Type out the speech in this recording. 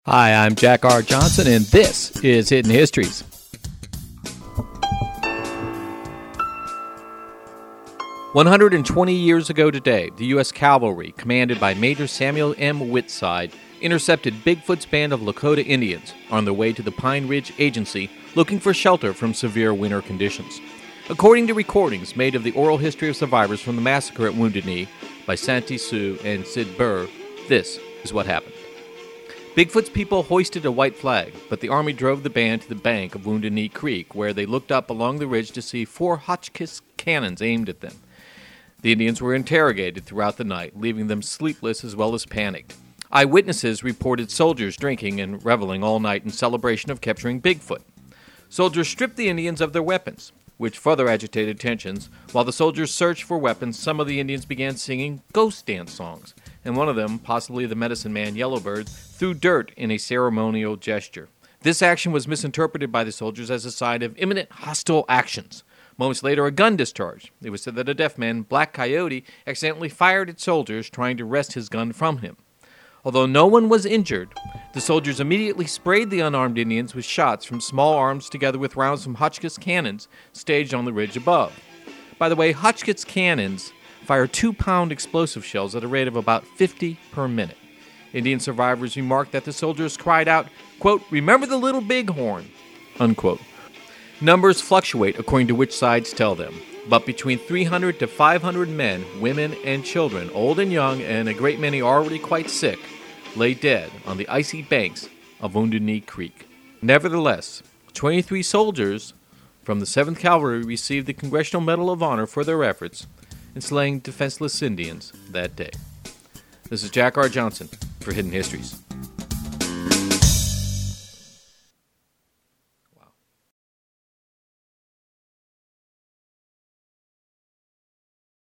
Hi, I'm Jack R. Johnson, and this is Hidden Histories. "120 years ago today, the U.S. Cavalry, commanded by Major Samuel M. Whitside, intercepted Bigfoot's band of Lakota Indians on their way to the Pine Ridge Agency looking for shelter from severe winter conditions. According to recordings made of the oral history of survivors from the massacre at Wounded Knee by Santee Sioux and Sid Burr, this is what happened. Bigfoot's people hoisted a white flag, but the Army drove the band to the bank of Wounded Knee Creek, where they looked up along the ridge to see 4 Hotchkiss cannons aimed at them. The Indians were interrogated throughout the night, leaving them sleepless as well as panicked. Eyewitnesses reported soldiers drinking and reveling all night in celebration of capturing Bigfoot. Soldiers stripped the Indians of their weapons, which further agitated tensions. While the soldiers searched for weapons, some of the Indians began singing ghost dance songs, and one of them, possibly the medicine man Yellowbird, threw dirt in a ceremonial gesture. This action was misinterpreted by the soldiers as a sign of imminent hostile actions. Moments later, a gun discharged. It was said that a deaf man, Black Coyote, accidentally fired at soldiers trying to wrest his gun from him. Although no one was injured, the soldiers immediately sprayed the unarmed Indians with shots from small arms together with rounds from Hotchkiss cannons staged on the ridge above. By the way, Hotchkiss cannons fire 2-pound explosive shells at a rate of about 50 per minute. Indian survivors remarked that the soldiers cried out, quote, "Remember the little bighorn," unquote. Numbers fluctuate according to which sides tell them, but between 300 to 500 men, women, and children, old and young, and a great many already quite sick, lay dead on the icy banks of Wounded Knee Creek. Nevertheless, 23 soldiers from the 7th Cavalry received the Congressional Medal of Honor for their efforts in slaying defenseless Indians that day. This is Jack R. Johnson for Hidden Histories.